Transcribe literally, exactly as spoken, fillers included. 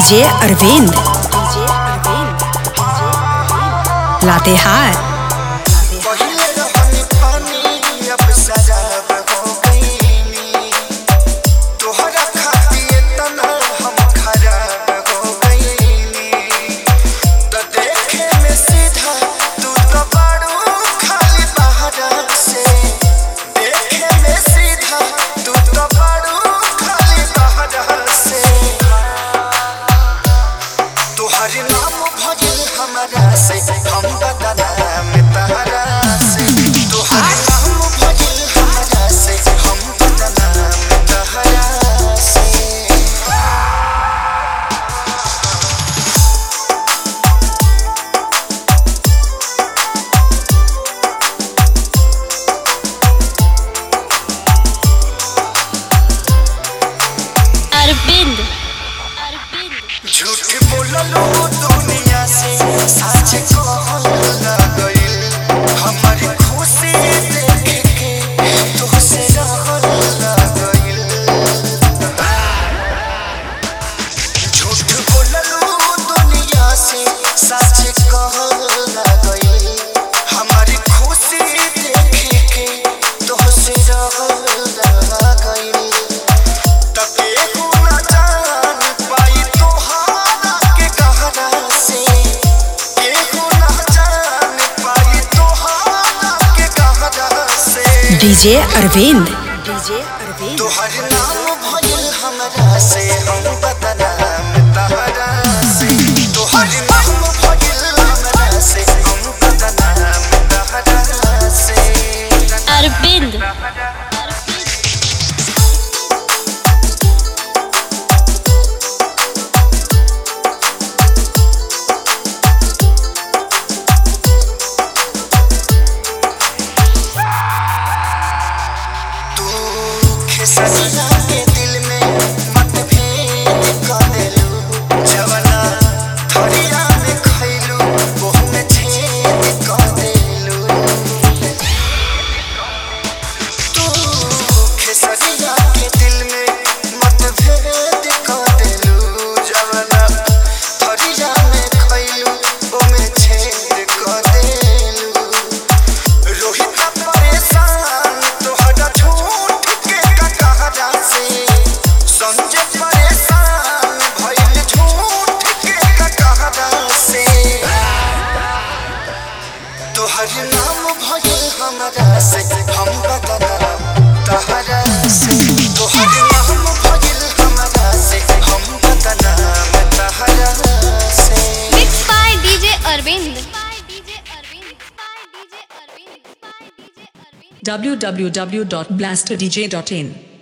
DJ Arvind DJ Arvind Latehar. Arvind झूठ बोललो दुनिया से सच कहल गइल हमारी खुशी देख के तुझसे रहल गइल। झूठ बोललो दुनिया से सच कहल गइल हमारी खुशी देख के तुझसे रहल गइल। डीजे अरविंद डीजे अरविंद तोहर नाम भइल हमरा से हम बदनाम तहरा से। तोहर नाम भइल हमरा से हम बदनाम तहरा से। अरविंद सजना के दिल में मतभेद कर देलू जवना थरिया में खैलू ओहू में छेद कर देलू। तू सजना के दिल में मतभेद कर देलू जवना थरिया में खैलू ओहू में छेद कर देलू। रोहित परेशान तोहरा झूठ के ककहरा से संजय परेशान भइल झूठ के ककहरा से। तोहर नाम भइल हमरा से हम बदनाम तहरा से। तोहर नाम भइल हमरा से हम बदनाम तहरा से। Mix by DJ Arvind w w w dot blaster d j dot in